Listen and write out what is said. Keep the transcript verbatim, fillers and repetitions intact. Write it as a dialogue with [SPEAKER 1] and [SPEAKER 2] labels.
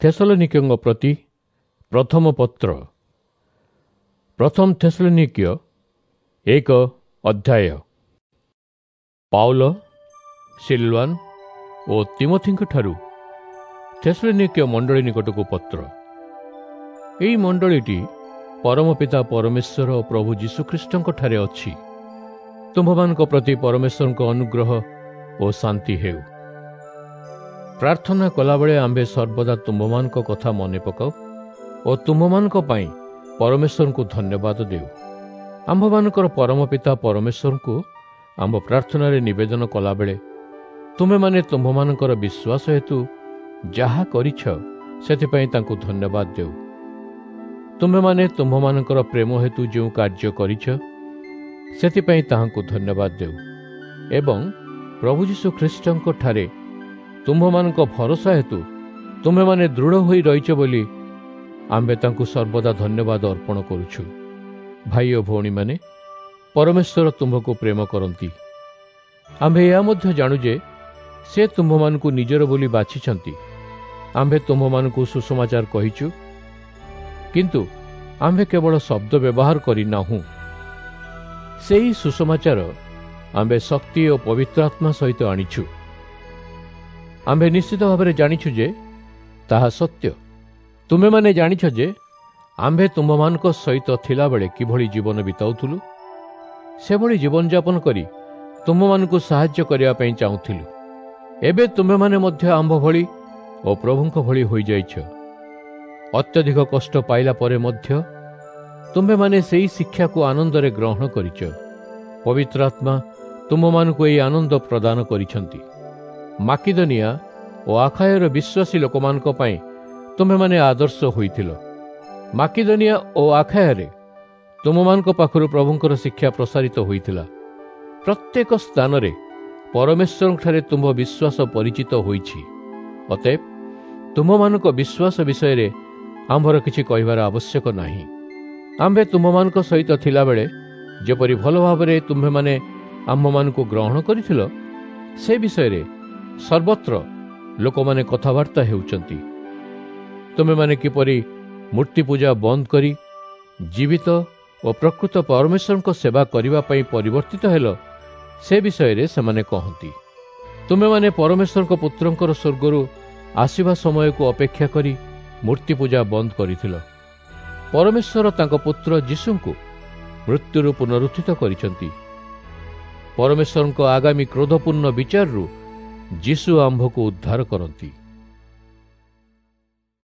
[SPEAKER 1] थेसलोनिकेଙ୍କ प्रति प्रथम पत्र प्रथम थेसलोनिकीय एक अध्याय। पाउल सिलवान और तिमोथीଙ୍କ ଠାରୁ थेसलोनिकीय मंडली निकटକୁ पत्र। ଏହି मंडलीटी परम पिता परमेश्वर और प्रभु यीशुख्रीष्टଙ୍କ ଠାରେ ଅଛି। ତୁମ୍ଭମାନଙ୍କ प्रति परमेश्वरଙ୍କ अनुग्रह और शांति हेउ। प्रार्थना कलाबेले आम्भे सर्वदा तुम्भମାନଙ୍କ कथा मने पकाऊ और तुम्भମାନଙ୍କ ପାଇଁ परमेश्वर को धन्यवाद देउ। आम्भମାନଙ୍କର परम पिता परमेश्वर को आम्भ प्रार्थना रे निवेदन कलाबेले तुमे माने तुम्भମାନଙ୍କର विश्वास हेतु जहा करिछ सेथिପାଇଁ तांको धन्यवाद देउ। तुमे माने तुम्भମାନଙ୍କର प्रेम हेतु जो कार्य करिछ सेथिପାଇଁ ताहांको धन्यवाद देउ। एवं प्रभु यीशु ख्रीष्टଙ୍କ ଠାରେ तुम्भମାନଙ୍କ भरोसा हेतु तुमे माने दृढ़ होई रहिछ बोली आम्भे तांको सर्वदा धन्यवाद अर्पण करुछु। भाई और भौणी माने परमेश्वर तुम्भको प्रेम करंती। आम्भे या मध्य जानु जे से तुम्भमानकु निजर बोली बाछिछंती। आम्भे तुम्भमानकु सुसमाचार कहिछु, किंतु आम्भे केवल शब्द व्यवहार करि नाहु। सेही सुसमाचार आम्भे शक्ति और पवित्र आत्मा सहित आनिछु। आम्भे निश्चित भाव में जानिछु जे ताहा सत्य। तुमे माने जानिछ जे आम्भे तुम्भमानक सहित थिला बेले किभଳି जीवन बिताउथुलु, से भଳି जीवन यापन करी तुम्भमानकु साहाय्य करिया पई चाहुथिलु। एबे तुमे माने मध्य आम्भ भଳି और प्रभुଙ୍କ भଳି होई जाइछ। अत्यधिक कष्ट पाइला परे मध्य तुमे माने सेही शिक्षा को आनंद रे ग्रहण करिछ। पवित्र आत्मा तुम्भमानकु एही आनंद प्रदान करिछंती। माकिदोनिया और आखायर विश्वासी लोकमानक पई तुमे माने आदर्श होइथिल। माकिदोनिया और आखायरे तुममानक पाखरु प्रभुंकर शिक्षा प्रसारित होइथिला। प्रत्येक स्थान रे परमेश्वर ठारे तुम विश्वास परिचित होइछि। अतएव तुममानक विश्वास विषय रे आम्भर किछि कहिबार आवश्यक नाही। आम्भे तुममानक सहित थिला बेले जेपरि भल भावरे तुम्हे माने आम्भमानकु ग्रहण करिथिलो से विषय रे सर्वत्र लोक माने कथबार्ता हेउचंती। तुमे माने किपरि मूर्ति पूजा बंद करी जीवित और प्रकृत परमेश्वर को सेवा करिवा पई परिवर्तित हेलो से विषय रे सेमाने कहंती। तुमे माने परमेश्वर को पुत्रंकर स्वर्गरु आसीबा समय को अपेक्षा करी मूर्ति पूजा बंद करिथिलो। परमेश्वर तांको पुत्र यीशुंको मृत्युरु पुनरुत्थित करिसंती। परमेश्वर को आगामी क्रोधपूर्ण विचार रु यीशु आम्भ को उद्धार करती।